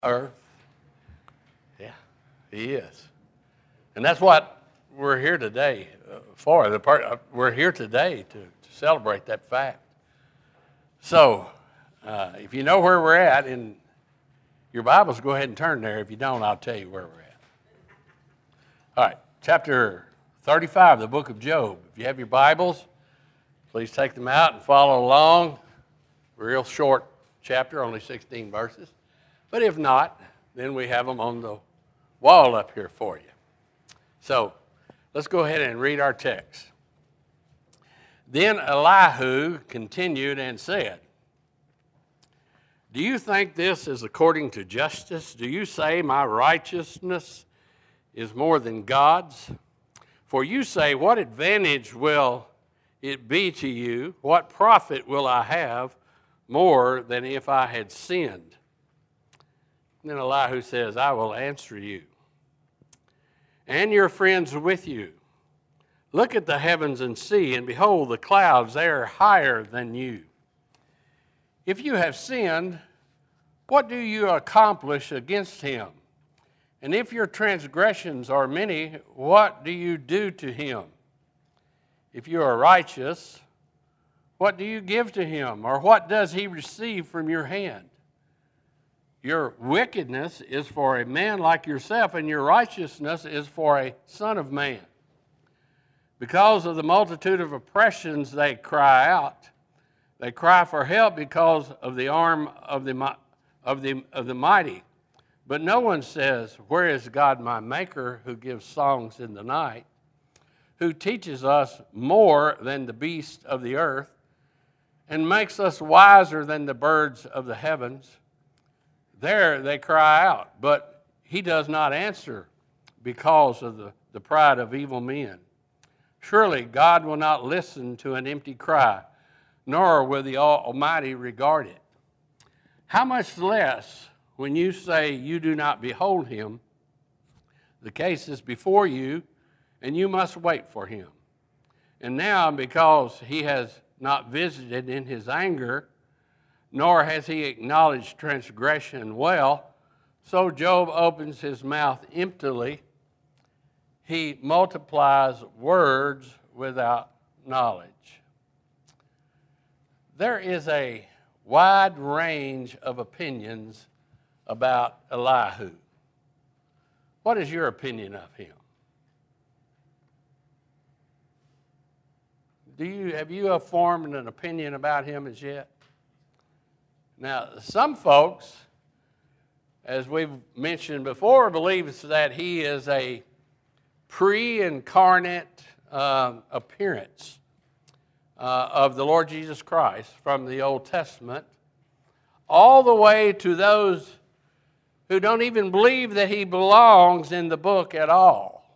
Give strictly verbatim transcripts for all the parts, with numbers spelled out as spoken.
earth. Yeah, he is. And that's what we're here today uh, for. The part, uh, we're here today to, to celebrate that fact. So, uh, if you know where we're at in your Bibles, go ahead and turn there. If you don't, I'll tell you where we're at. All right, chapter thirty-five, the book of Job. If you have your Bibles, please take them out and follow along. Real short chapter, only sixteen verses. But if not, then we have them on the wall up here for you. So let's go ahead and read our text. Then Elihu continued and said, "Do you think this is according to justice? Do you say my righteousness is more than God's? For you say, what advantage will it be to you? What profit will I have more than if I had sinned?" Then Elihu says, "I will answer you, and your friends with you. Look at the heavens and see, and behold, the clouds, they are higher than you. If you have sinned, what do you accomplish against him? And if your transgressions are many, what do you do to him? If you are righteous, what do you give to him? Or what does he receive from your hand? Your wickedness is for a man like yourself, and your righteousness is for a son of man. Because of the multitude of oppressions they cry out. They cry for help because of the arm of the, of the, of the mighty. But no one says, where is God my maker, who gives songs in the night, who teaches us more than the beasts of the earth, and makes us wiser than the birds of the heavens? There they cry out, but he does not answer because of the, the pride of evil men. Surely God will not listen to an empty cry, nor will the Almighty regard it. How much less when you say you do not behold him? The case is before you, and you must wait for him. And now, because he has not visited in his anger, nor has he acknowledged transgression well, so Job opens his mouth emptily. He multiplies words without knowledge." There is a wide range of opinions about Elihu. What is your opinion of him? Do you, have you formed an opinion about him as yet? Now, some folks, as we've mentioned before, believes that he is a pre-incarnate uh, appearance uh, of the Lord Jesus Christ from the Old Testament, all the way to those who don't even believe that he belongs in the book at all.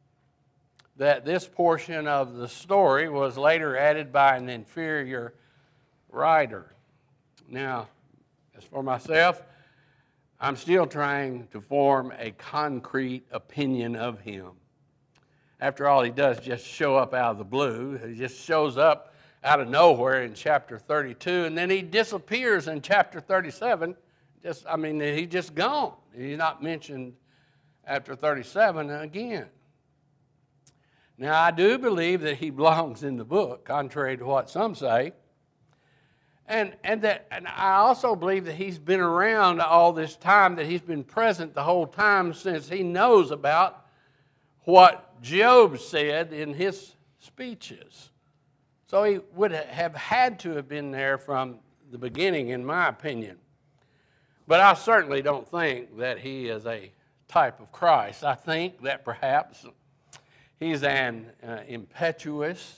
That this portion of the story was later added by an inferior writer. Now, as for myself, I'm still trying to form a concrete opinion of him. After all, he does just show up out of the blue. He just shows up out of nowhere in chapter thirty-two, and then he disappears in chapter thirty-seven. Just, I mean, he's just gone. He's not mentioned after thirty-seven again. Now, I do believe that he belongs in the book, contrary to what some say. And, and, that, and I also believe that he's been around all this time, that he's been present the whole time since he knows about what Job said in his speeches. So he would have had to have been there from the beginning, in my opinion. But I certainly don't think that he is a type of Christ. I think that perhaps he's an uh, impetuous,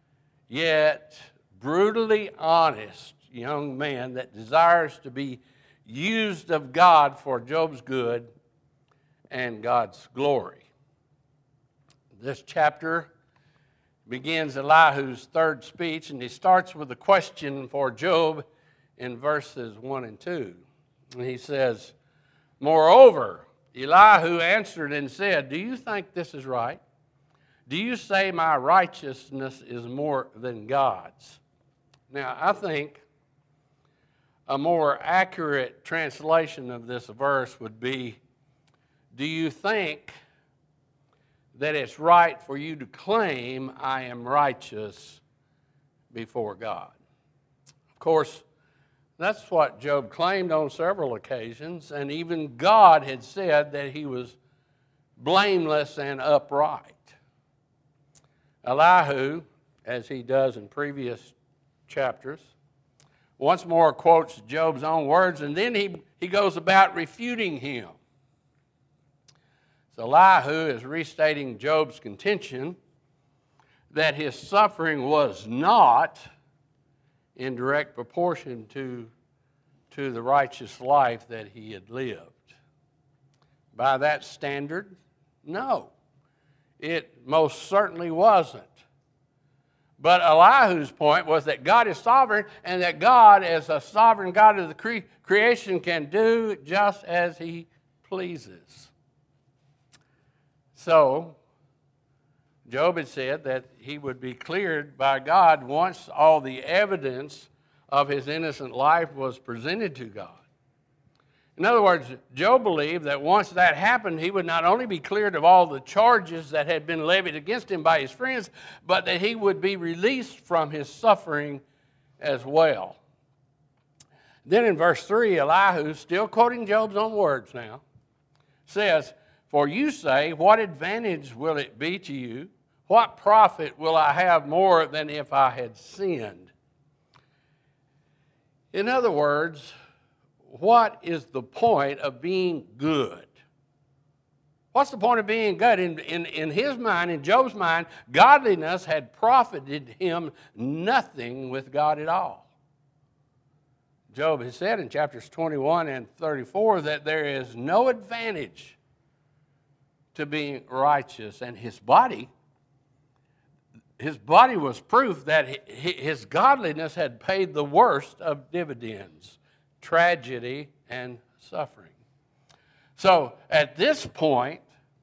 yet brutally honest young man that desires to be used of God for Job's good and God's glory. This chapter begins Elihu's third speech, and he starts with a question for Job in verses one and two. And he says, "Moreover, Elihu answered and said, do you think this is right? Do you say my righteousness is more than God's?" Now, I think a more accurate translation of this verse would be, do you think that it's right for you to claim I am righteous before God? Of course, that's what Job claimed on several occasions, and even God had said that he was blameless and upright. Elihu, as he does in previous chapters, once more quotes Job's own words, and then he, he goes about refuting him. So Elihu is restating Job's contention that his suffering was not in direct proportion to, to the righteous life that he had lived. By that standard, no, it most certainly wasn't. But Elihu's point was that God is sovereign, and that God, as a sovereign God of the cre- creation, can do just as he pleases. So, Job had said that he would be cleared by God once all the evidence of his innocent life was presented to God. In other words, Job believed that once that happened, he would not only be cleared of all the charges that had been levied against him by his friends, but that he would be released from his suffering as well. Then in verse three, Elihu, still quoting Job's own words now, says, "For you say, what advantage will it be to you? What profit will I have more than if I had sinned?" In other words, what is the point of being good? What's the point of being good? In, in, in his mind, in Job's mind, godliness had profited him nothing with God at all. Job has said in chapters twenty-one and thirty-four that there is no advantage to being righteous, and his body, his body was proof that his godliness had paid the worst of dividends, tragedy and suffering. So at this point,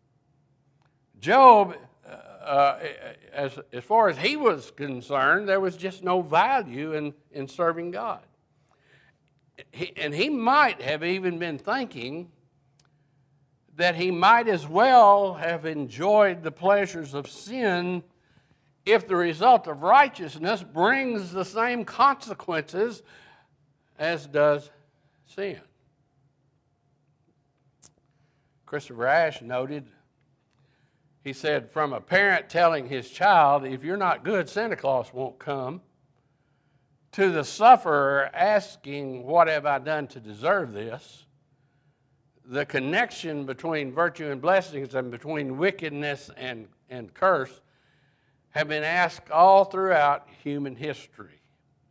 Job, uh, as, as far as he was concerned, there was just no value in, in serving God. He, and he might have even been thinking that he might as well have enjoyed the pleasures of sin if the result of righteousness brings the same consequences as does sin. Christopher Ashe noted, he said, from a parent telling his child, if you're not good, Santa Claus won't come, to the sufferer asking, what have I done to deserve this? The connection between virtue and blessings and between wickedness and, and curse have been asked all throughout human history.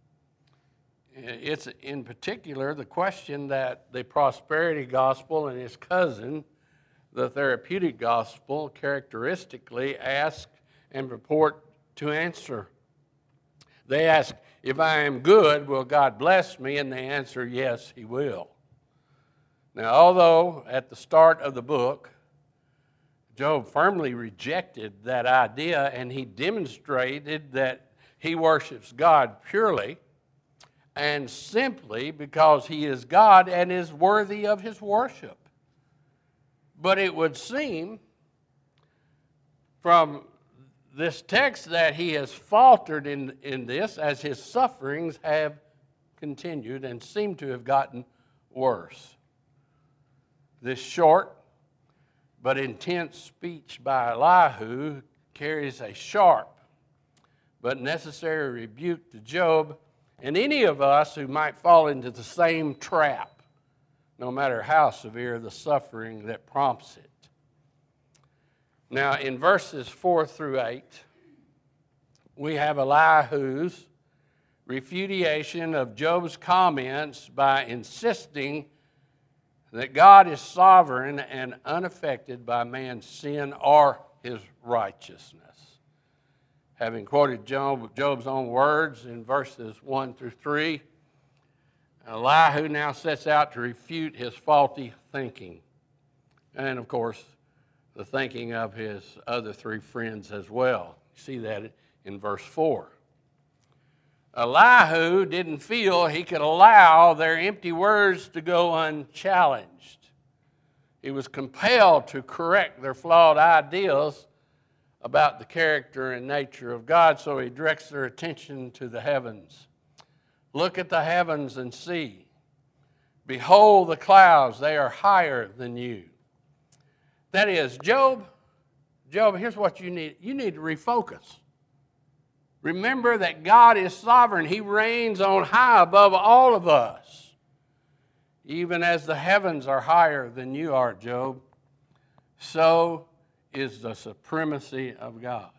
It's in particular the question that the prosperity gospel and its cousin, the therapeutic gospel, characteristically ask and purport to answer. They ask, if I am good, will God bless me? And they answer, yes, he will. Now, although at the start of the book, Job firmly rejected that idea, and he demonstrated that he worships God purely and simply because he is God and is worthy of his worship. But it would seem from this text that he has faltered in, in this as his sufferings have continued and seem to have gotten worse. This short but intense speech by Elihu carries a sharp but necessary rebuke to Job and any of us who might fall into the same trap, no matter how severe the suffering that prompts it. Now, in verses four through eight, we have Elihu's refutation of Job's comments by insisting that God is sovereign and unaffected by man's sin or his righteousness. Having quoted Job, Job's own words in verses one through three, Elihu now sets out to refute his faulty thinking. And, of course, the thinking of his other three friends as well. You see that in verse four. Elihu didn't feel he could allow their empty words to go unchallenged. He was compelled to correct their flawed ideas about the character and nature of God, so he directs their attention to the heavens. Look at the heavens and see. Behold the clouds, they are higher than you. That is, Job, Job, here's what you need. You need to refocus. Remember that God is sovereign. He reigns on high above all of us. Even as the heavens are higher than you are, Job, so is the supremacy of God.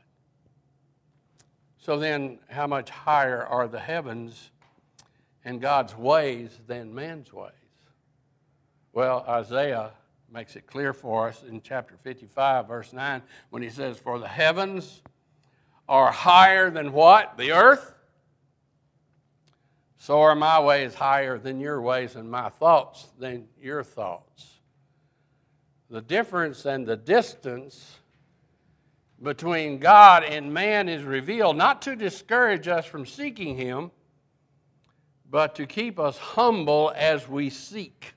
So then, how much higher are the heavens and God's ways than man's ways? Well, Isaiah makes it clear for us in chapter fifty-five, verse nine, when he says, for the heavens are higher than what? The earth? So are my ways higher than your ways, and my thoughts than your thoughts. The difference and the distance between God and man is revealed not to discourage us from seeking Him, but to keep us humble as we seek.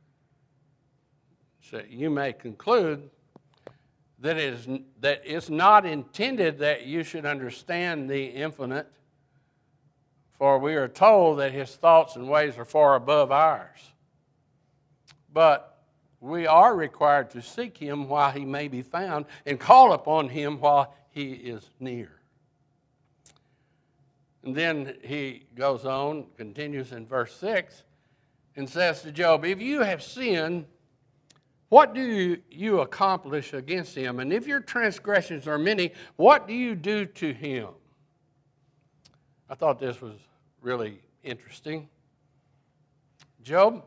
So you may conclude that it is, that it's not intended that you should understand the infinite, for we are told that His thoughts and ways are far above ours. But we are required to seek Him while He may be found and call upon Him while He is near. And then he goes on, continues in verse six, and says to Job, if you have sinned, what do you, you accomplish against Him? And if your transgressions are many, what do you do to Him? I thought this was really interesting. Job,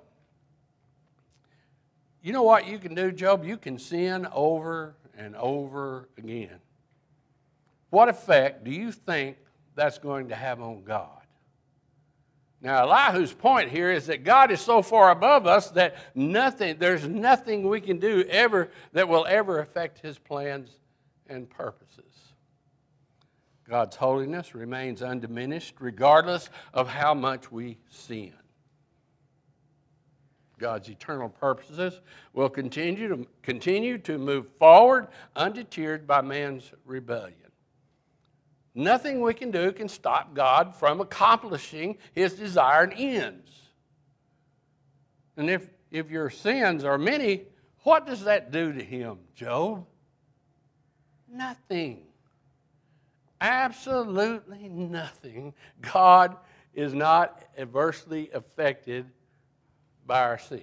you know what you can do, Job? You can sin over and over again. What effect do you think that's going to have on God? Now, Elihu's point here is that God is so far above us that nothing, there's nothing we can do ever that will ever affect His plans and purposes. God's holiness remains undiminished regardless of how much we sin. God's eternal purposes will continue to, continue to move forward undeterred by man's rebellion. Nothing we can do can stop God from accomplishing His desired ends. And if, if your sins are many, what does that do to Him, Job? Nothing. Absolutely nothing. God is not adversely affected by our sin.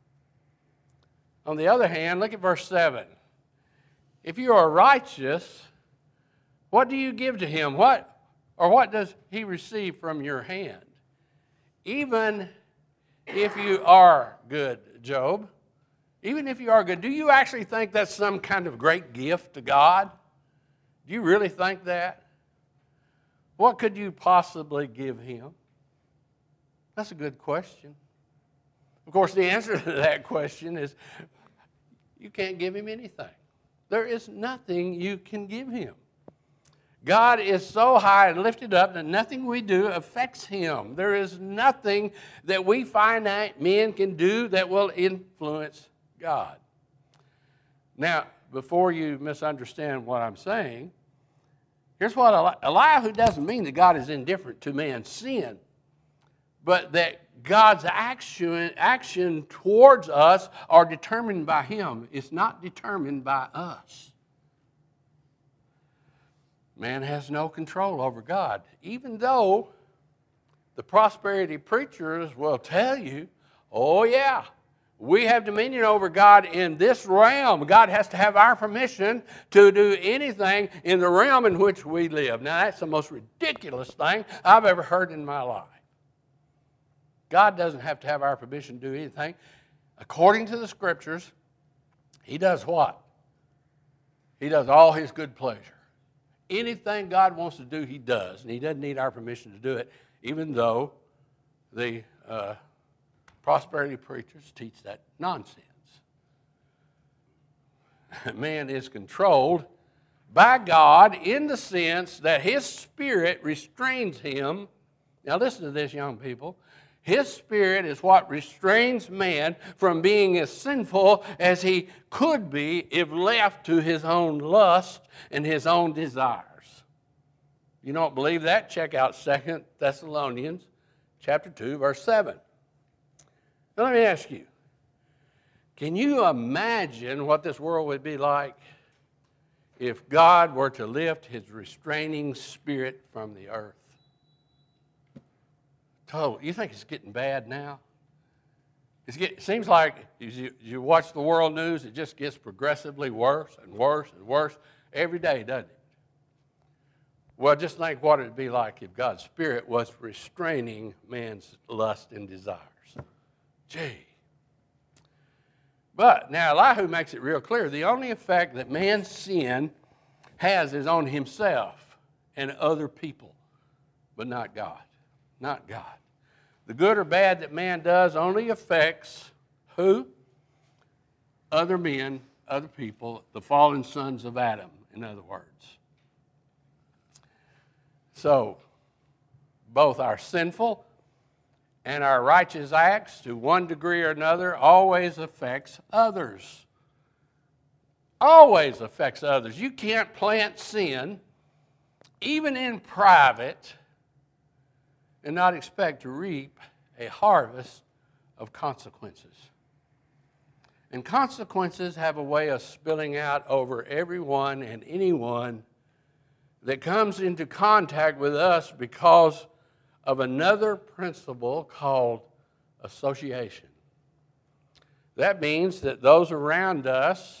On the other hand, look at verse seven. If you are righteous, what do you give to Him? What or what does He receive from your hand? Even if you are good, Job, even if you are good, do you actually think that's some kind of great gift to God? Do you really think that? What could you possibly give Him? That's a good question. Of course, the answer to that question is you can't give Him anything. There is nothing you can give Him. God is so high and lifted up that nothing we do affects Him. There is nothing that we finite men can do that will influence God. Now, before you misunderstand what I'm saying, here's what Eli- Elihu doesn't mean that God is indifferent to man's sin, but that God's action, action towards us are determined by Him. It's not determined by us. Man has no control over God, even though the prosperity preachers will tell you, oh yeah, we have dominion over God in this realm. God has to have our permission to do anything in the realm in which we live. Now, that's the most ridiculous thing I've ever heard in my life. God doesn't have to have our permission to do anything. According to the Scriptures, He does what? He does all His good pleasure. Anything God wants to do, He does, and He doesn't need our permission to do it, even though the uh, prosperity preachers teach that nonsense. Man is controlled by God in the sense that His Spirit restrains him Now listen to this, young people. His Spirit is what restrains man from being as sinful as he could be if left to his own lust and his own desires. You don't believe that? Check out Second Thessalonians chapter two, verse seven. Now let me ask you, can you imagine what this world would be like if God were to lift his restraining spirit from the earth? Total. You think it's getting bad now? It's get, it seems like as you, you watch the world news, it just gets progressively worse and worse and worse every day, doesn't it? Well, just think what it would be like if God's Spirit was restraining man's lust and desires. Gee. But now Elihu makes it real clear. The only effect that man's sin has is on himself and other people, but not God. Not God. The good or bad that man does only affects who? Other men, other people, the fallen sons of Adam, in other words. So, both our sinful and our righteous acts, to one degree or another, always affects others. Always affects others. You can't plant sin, even in private, and not expect to reap a harvest of consequences. And consequences have a way of spilling out over everyone and anyone that comes into contact with us because of another principle called association. That means that those around us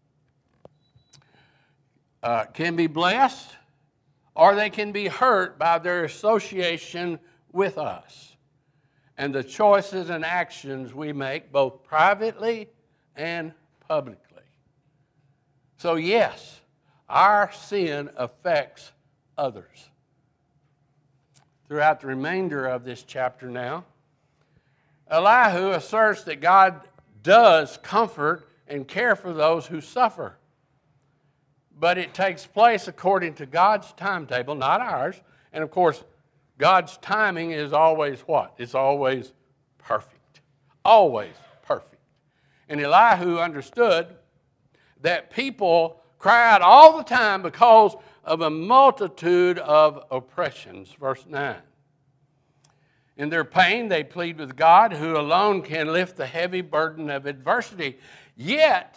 uh, can be blessed or they can be hurt by their association with us and the choices and actions we make both privately and publicly. So yes, our sin affects others. Throughout the remainder of this chapter now, Elihu asserts that God does comfort and care for those who suffer. But it takes place according to God's timetable, not ours. And of course, God's timing is always what? It's always perfect. Always perfect. And Elihu understood that people cry out all the time because of a multitude of oppressions. Verse nine. In their pain, they plead with God, who alone can lift the heavy burden of adversity. Yet,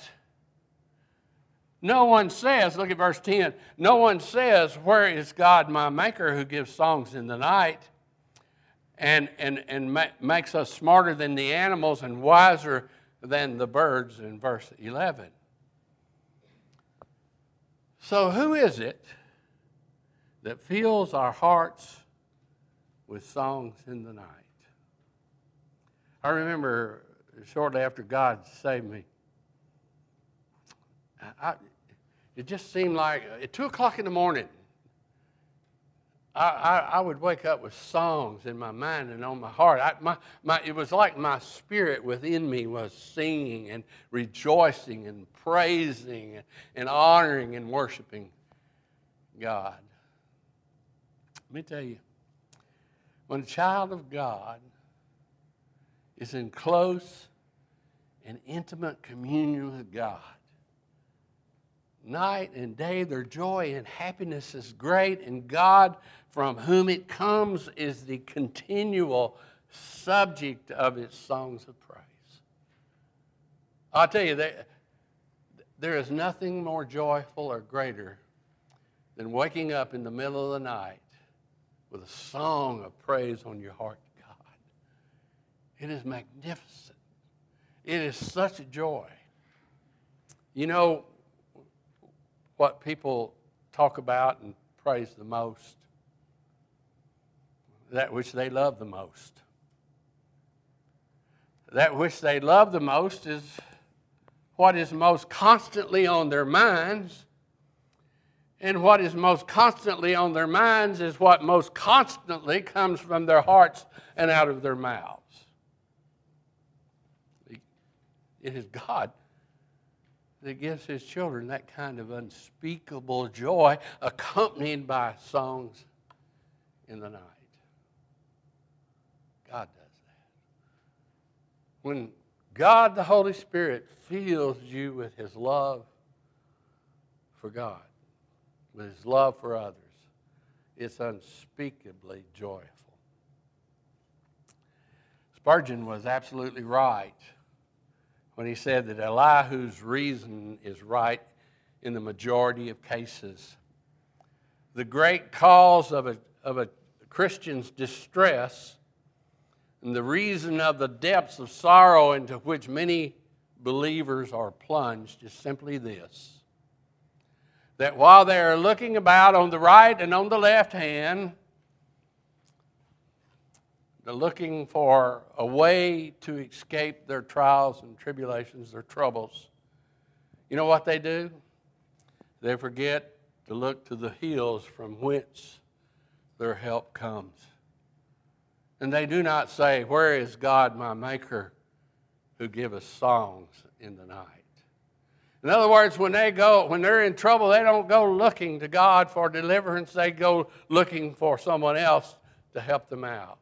no one says, look at verse ten, no one says, where is God my maker who gives songs in the night and, and, and ma- makes us smarter than the animals and wiser than the birds in verse eleven. So who is it that fills our hearts with songs in the night? I remember shortly after God saved me, I, it just seemed like at two o'clock in the morning, I, I, I would wake up with songs in my mind and on my heart. I, my, my, it was like my spirit within me was singing and rejoicing and praising and, and honoring and worshiping God. Let me tell you, when a child of God is in close and intimate communion with God, night and day, their joy and happiness is great, and God, from whom it comes, is the continual subject of its songs of praise. I'll tell you, there, there is nothing more joyful or greater than waking up in the middle of the night with a song of praise on your heart to God. It is magnificent. It is such a joy. You know, what people talk about and praise the most, that which they love the most. That which they love the most is what is most constantly on their minds, and what is most constantly on their minds is what most constantly comes from their hearts and out of their mouths. It is God that gives his children that kind of unspeakable joy accompanied by songs in the night. God does that. When God, the Holy Spirit, fills you with His love for God, with His love for others, it's unspeakably joyful. Spurgeon was absolutely right when he said that Elihu's reason is right in the majority of cases. The great cause of a, of a Christian's distress and the reason of the depths of sorrow into which many believers are plunged is simply this: that while they are looking about on the right and on the left hand, they're looking for a way to escape their trials and tribulations, their troubles. You know what they do? They forget to look to the hills from whence their help comes. And they do not say, "Where is God my Maker, who giveth songs in the night?" In other words, when they go, when they're in trouble, they don't go looking to God for deliverance. They go looking for someone else to help them out.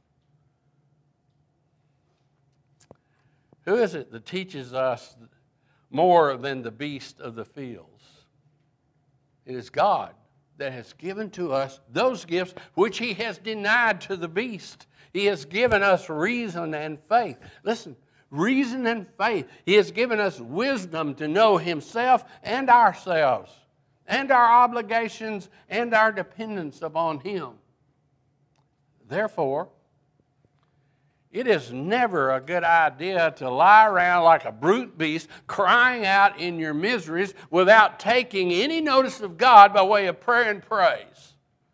Who is it that teaches us more than the beast of the fields? It is God that has given to us those gifts which He has denied to the beast. He has given us reason and faith. Listen, reason and faith. He has given us wisdom to know Himself and ourselves, and our obligations and our dependence upon Him. Therefore, it is never a good idea to lie around like a brute beast, crying out in your miseries without taking any notice of God by way of prayer and praise.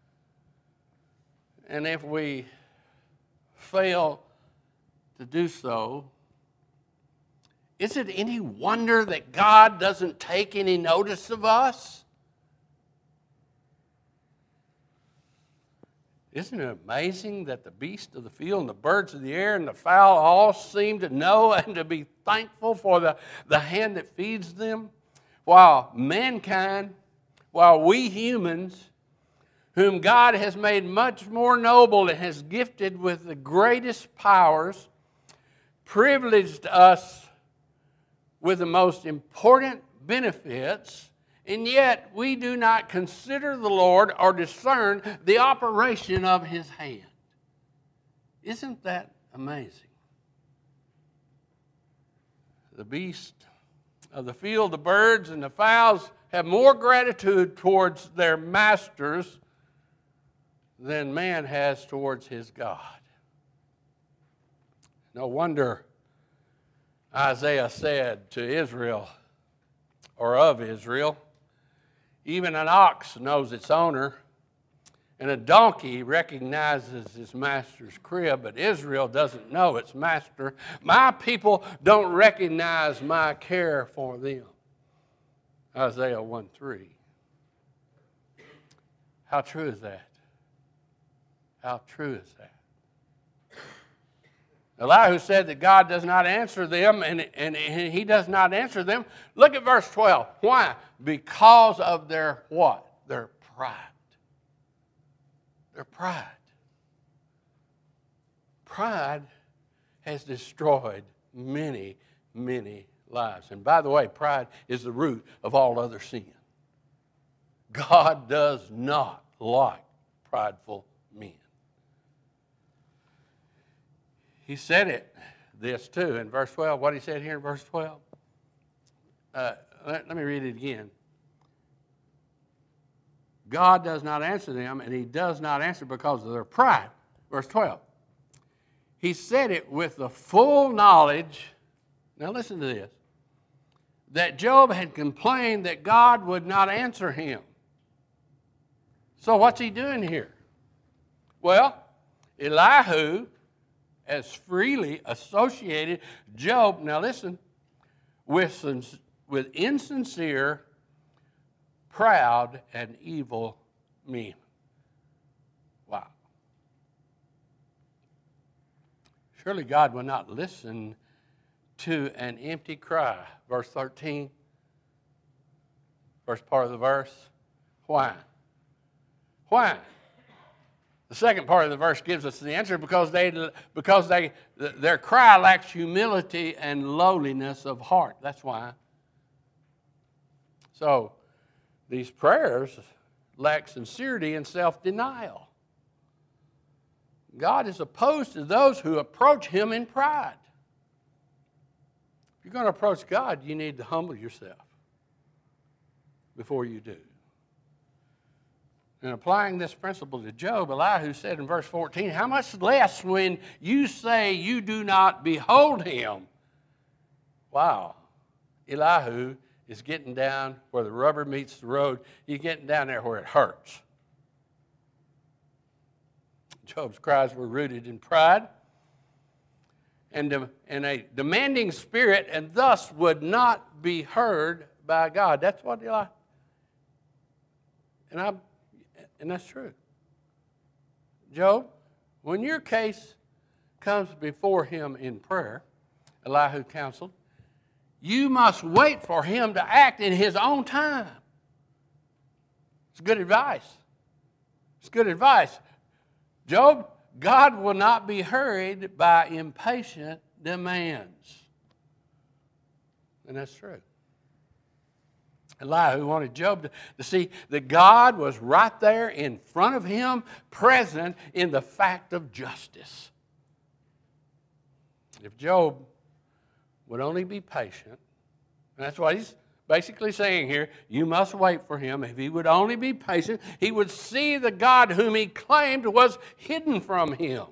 And if we fail to do so, is it any wonder that God doesn't take any notice of us? Isn't it amazing that the beasts of the field and the birds of the air and the fowl all seem to know and to be thankful for the, the hand that feeds them? While mankind, while we humans, whom God has made much more noble and has gifted with the greatest powers, privileged us with the most important benefits, and yet we do not consider the Lord or discern the operation of His hand. Isn't that amazing? The beasts of the field, the birds and the fowls, have more gratitude towards their masters than man has towards his God. No wonder Isaiah said to Israel, or of Israel, "Even an ox knows its owner, and a donkey recognizes its master's crib, but Israel doesn't know its master. My people don't recognize my care for them." Isaiah one three. How true is that? How true is that? Elihu said that God does not answer them, and, and, and he does not answer them. Look at verse twelve. Why? Because of their what? Their pride. Their pride. Pride has destroyed many, many lives. And by the way, pride is the root of all other sin. God does not like prideful men. He said it, this too, in verse twelve. What he said here in verse twelve? Uh, let, let me read it again. God does not answer them, and he does not answer because of their pride. Verse twelve. He said it with the full knowledge, now listen to this, that Job had complained that God would not answer him. So what's he doing here? Well, Elihu has freely associated Job, now listen, with, with insincere, proud, and evil men. Wow. Surely God will not listen to an empty cry. Verse thirteen, first part of the verse. Why? Why? The second part of the verse gives us the answer because they because they their cry lacks humility and lowliness of heart. That's why. So these prayers lack sincerity and self-denial. God is opposed to those who approach Him in pride. If you're going to approach God, you need to humble yourself before you do. And applying this principle to Job, Elihu said in verse fourteen, how much less when you say you do not behold him? Wow. Elihu is getting down where the rubber meets the road. He's getting down there where it hurts. Job's cries were rooted in pride and in a demanding spirit, and thus would not be heard by God. That's what Elihu, and I, and that's true. Job, when your case comes before him in prayer, Elihu counseled, you must wait for him to act in his own time. It's good advice. It's good advice. Job, God will not be hurried by impatient demands. And that's true. Elihu wanted Job to, to see that God was right there in front of him, present in the fact of justice. If Job would only be patient, and that's what he's basically saying here, you must wait for him. If he would only be patient, he would see the God whom he claimed was hidden from him.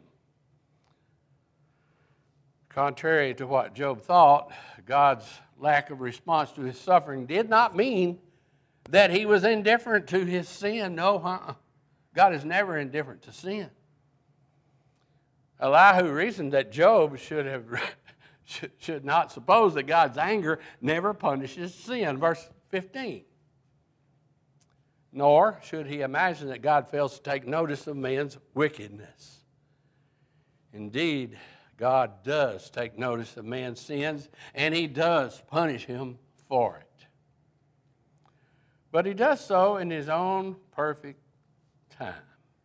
Contrary to what Job thought, God's lack of response to his suffering did not mean that he was indifferent to his sin. No, uh-uh. God is never indifferent to sin. Elihu reasoned that Job should have should not suppose that God's anger never punishes sin. Verse fifteen. Nor should he imagine that God fails to take notice of man's wickedness. Indeed, God does take notice of man's sins, and he does punish him for it. But he does so in his own perfect time.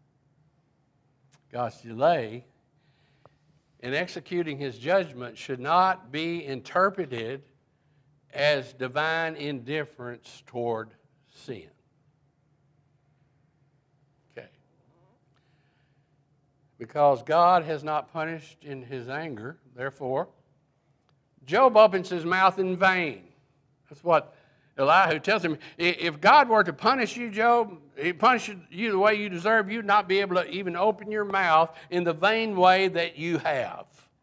God's delay in executing his judgment should not be interpreted as divine indifference toward sin. Okay. Because God has not punished in his anger, therefore, Job opens his mouth in vain. That's what Elihu tells him. If God were to punish you, Job, he punished you the way you deserve, you'd not be able to even open your mouth in the vain way that you have.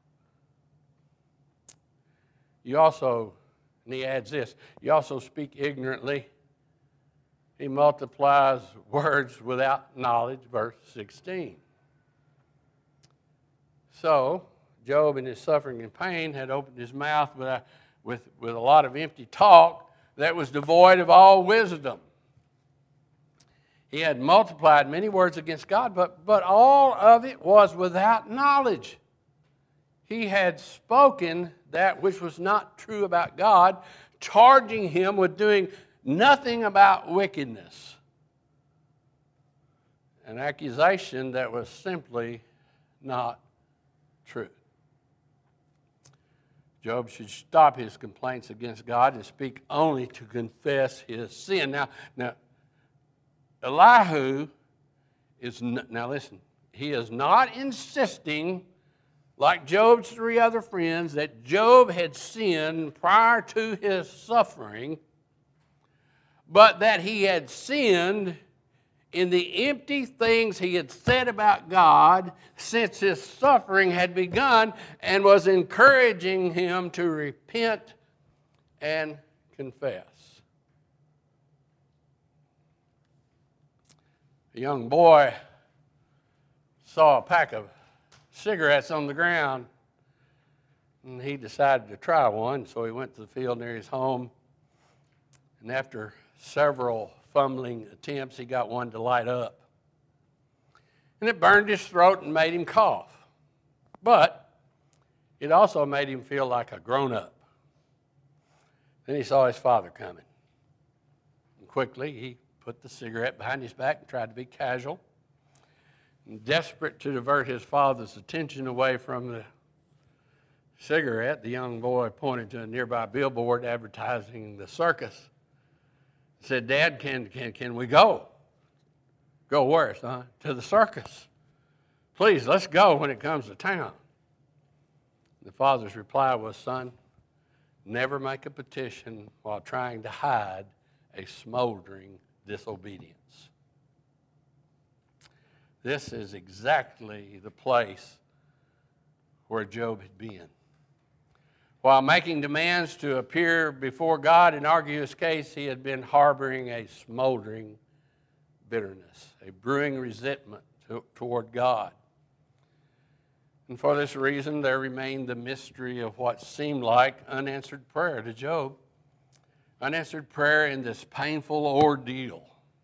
You also, and he adds this, you also speak ignorantly. He multiplies words without knowledge, verse sixteen. So, Job in his suffering and pain had opened his mouth with a, with, with a lot of empty talk that was devoid of all wisdom. He had multiplied many words against God, but, but all of it was without knowledge. He had spoken that which was not true about God, charging him with doing nothing about wickedness. An accusation that was simply not true. Job should stop his complaints against God and speak only to confess his sin. Now, now Elihu is, n- now listen, he is not insisting, like Job's three other friends, that Job had sinned prior to his suffering, but that he had sinned in the empty things he had said about God since his suffering had begun, and was encouraging him to repent and confess. A young boy saw a pack of cigarettes on the ground, and he decided to try one, so he went to the field near his home, and after several fumbling attempts, he got one to light up. And it burned his throat and made him cough. But it also made him feel like a grown-up. Then he saw his father coming. And quickly, he put the cigarette behind his back and tried to be casual. Desperate to divert his father's attention away from the cigarette, the young boy pointed to a nearby billboard advertising the circus. He said, "Dad, can, can, can we go?" "Go where, son?" "To the circus. Please, let's go when it comes to town." The father's reply was, "Son, never make a petition while trying to hide a smoldering disobedience." This is exactly the place where Job had been. While making demands to appear before God and argue his case, he had been harboring a smoldering bitterness, a brewing resentment to, toward God. And for this reason, there remained the mystery of what seemed like unanswered prayer to Job. Unanswered prayer in this painful ordeal.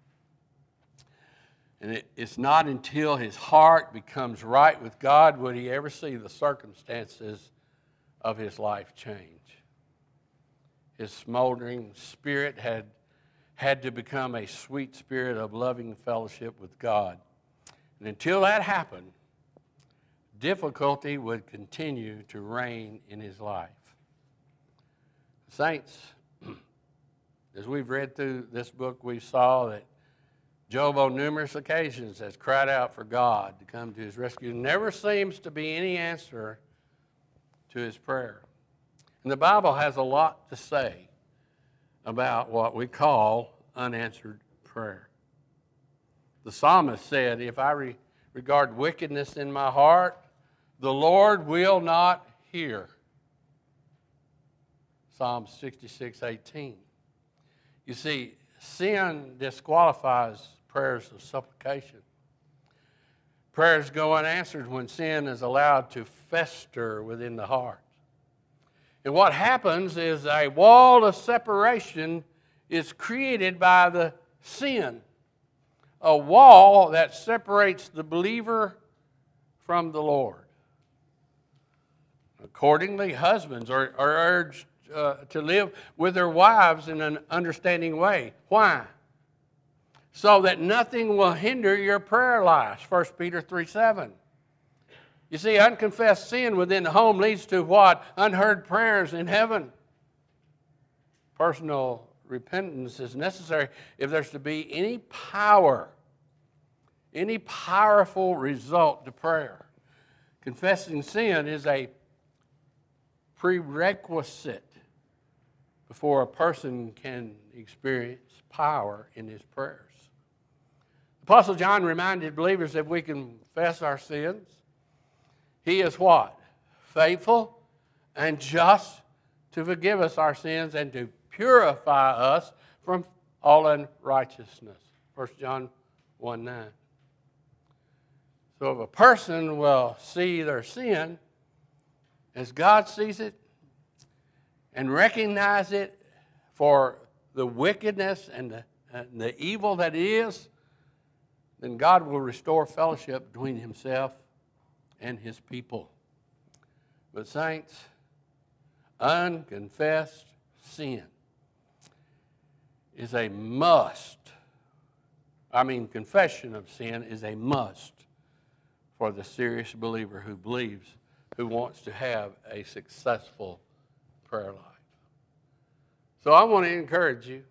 And it, it's not until his heart becomes right with God would he ever see the circumstances of his life change. His smoldering spirit had, had to become a sweet spirit of loving fellowship with God. And until that happened, difficulty would continue to reign in his life. Saints, as we've read through this book, we saw that Job on numerous occasions has cried out for God to come to his rescue. There never seems to be any answer to his prayer. And the Bible has a lot to say about what we call unanswered prayer. The psalmist said, "If I re- regard wickedness in my heart, the Lord will not hear." Psalm sixty-six eighteen. You see, sin disqualifies prayers of supplication. Prayers go unanswered when sin is allowed to fester within the heart. And what happens is a wall of separation is created by the sin. A wall that separates the believer from the Lord. Accordingly, husbands are, are urged uh, to live with their wives in an understanding way. Why? So that nothing will hinder your prayer life. First Peter three seven. You see, unconfessed sin within the home leads to what? Unheard prayers in heaven. Personal repentance is necessary if there's to be any power, any powerful result to prayer. Confessing sin is a prerequisite before a person can experience power in his prayers. Apostle John reminded believers that we confess our sins. He is what? Faithful and just to forgive us our sins and to purify us from all unrighteousness. First John one nine. So if a person will see their sin as God sees it and recognize it for the wickedness and the, and the evil that it is, then God will restore fellowship between himself and his people. But saints, unconfessed sin is a must. I mean, confession of sin is a must for the serious believer who believes, who wants to have a successful prayer life. So I want to encourage you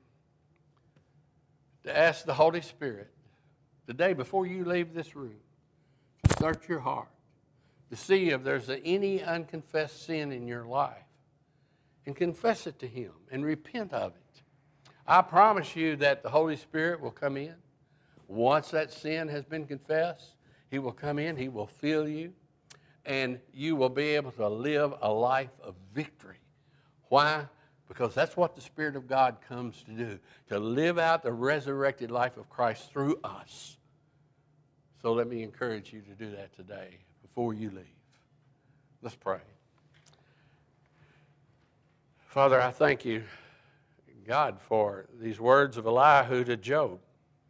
to ask the Holy Spirit today before you leave this room, to search your heart, to see if there's any unconfessed sin in your life, and confess it to him and repent of it. I promise you that the Holy Spirit will come in. Once that sin has been confessed, he will come in, he will fill you, and you will be able to live a life of victory. Why? Because that's what the Spirit of God comes to do, to live out the resurrected life of Christ through us. So let me encourage you to do that today before you leave. Let's pray. Father, I thank you, God, for these words of Elihu to Job.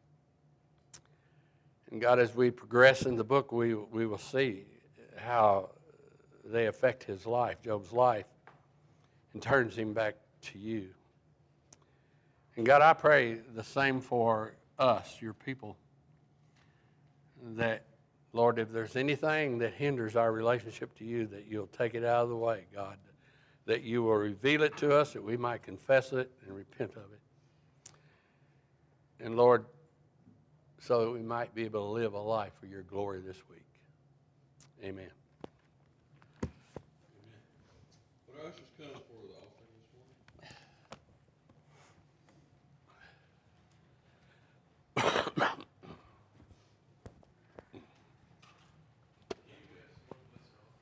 And God, as we progress in the book, we, we will see how they affect his life, Job's life, and turns him back to you. And God, I pray the same for us, your people, that Lord, if there's anything that hinders our relationship to you, that you'll take it out of the way, God, that you will reveal it to us, that we might confess it and repent of it. And Lord, so that we might be able to live a life for your glory this week. Amen. Would ushers come for the offering?